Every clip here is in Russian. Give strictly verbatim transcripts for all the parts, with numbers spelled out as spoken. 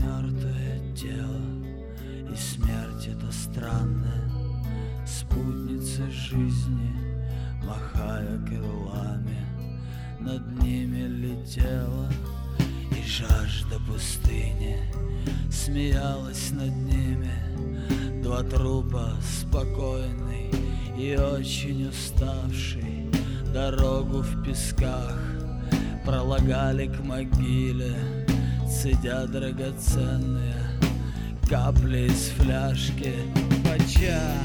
мертвое тело, и смерть эта странная спутница жизни, махая крылами, над ними летела. И жажда пустыни смеялась над ними. Два трупа, спокойный и очень уставший, дорогу в песках пролагали к могиле, цедя драгоценные капли из фляжки по чаю.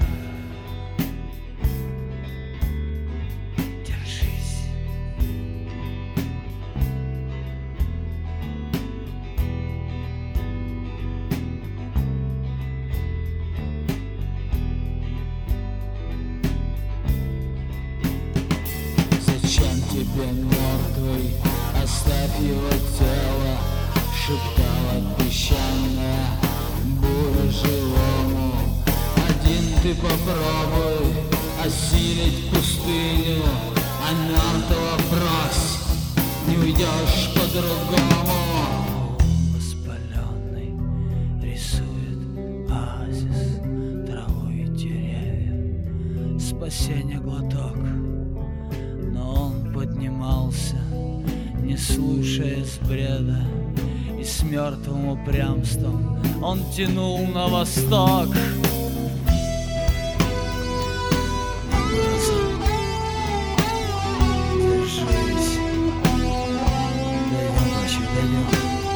Зачем тебе мертвый? Оставь его тело, шептала песчаная буря живому. Один ты попробуй осилить пустыню, а мертвого брось, не уйдешь по-другому. Воспаленный рисует оазис, траву и деревья, спасение глоток. Но он поднимался, не слушаясь бреда, и с мертвым упрямством он тянул на восток. Держись, дойдем, ночью дойдем.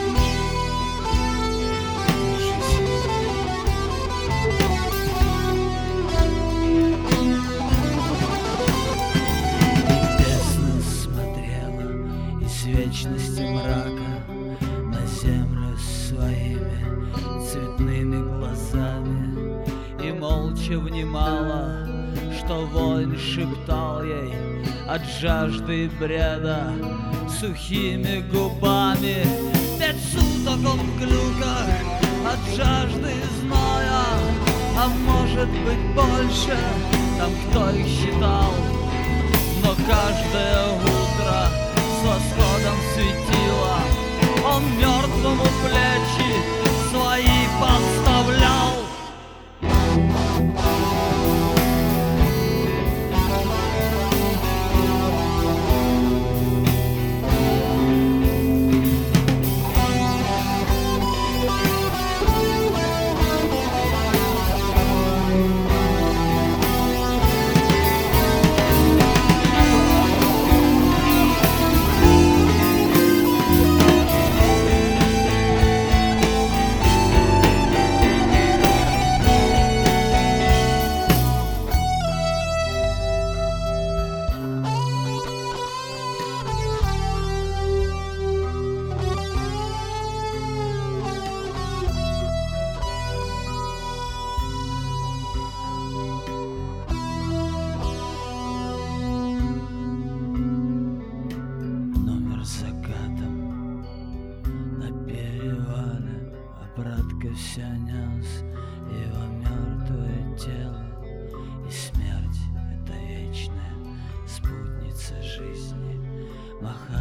Вечности мрака на землю своими цветными глазами, и молча внимала, что воин шептал ей от жажды и бреда сухими губами. Пять суток он в глюках от жажды и зноя, а может быть больше, там кто их считал. Но каждое утро с восходом светила он мертвому плечи свои подставлял. Вся нес его мертвое тело, и смерть — это вечная спутница жизни, махая